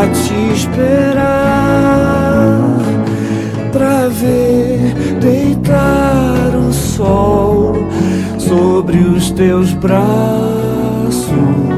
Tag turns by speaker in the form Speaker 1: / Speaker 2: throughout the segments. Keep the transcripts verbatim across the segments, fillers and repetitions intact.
Speaker 1: te esperar pra ver deitar o sol sobre os teus braços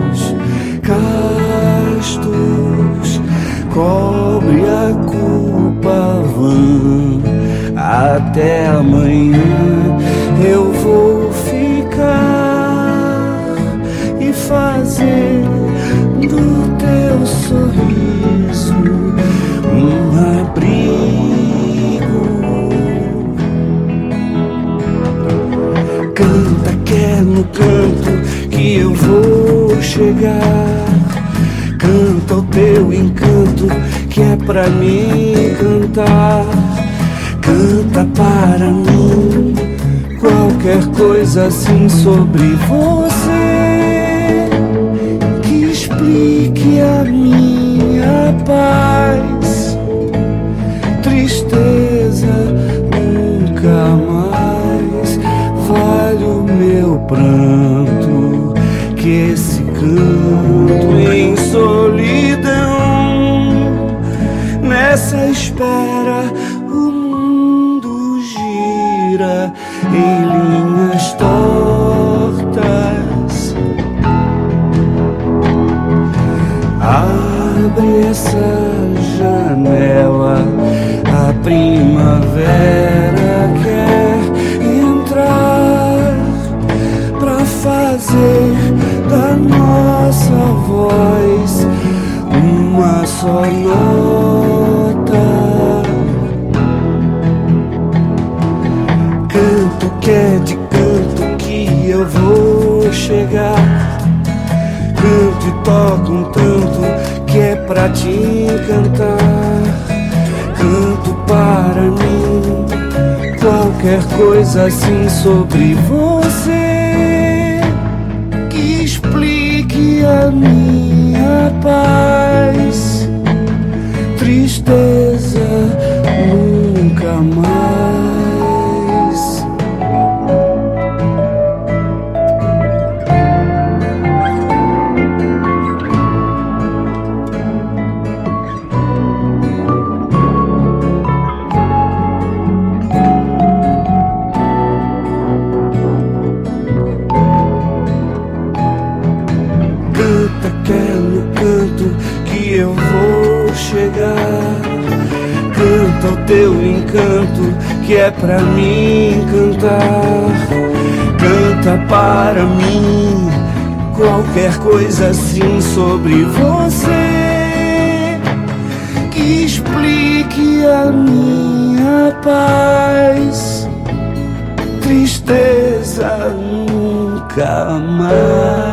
Speaker 1: castos. Cobre a culpa vã, até amanhã eu vou ficar e fazer do teu sorriso um abrigo. Canta que é no canto que eu vou chegar. Canta o teu encanto que é pra mim cantar. Canta para mim qualquer coisa assim sobre você, que explique a minha paz. Tristeza nunca mais vale o meu pranto, que esse canto em solidão. Nessa espera o mundo gira em linhas tortas. Abre essa janela, a primavera quer entrar pra fazer da nossa voz uma só nota. Canto que é de canto que eu vou chegar. Canto e toco um tanto que é pra te encantar. Canto para mim qualquer coisa assim sobre você, que explique a minha paz. Tristeza nunca mais. Eu vou chegar. Canta o teu encanto que é pra mim cantar. Canta para mim qualquer coisa assim sobre você, que explique a minha paz. Tristeza nunca mais.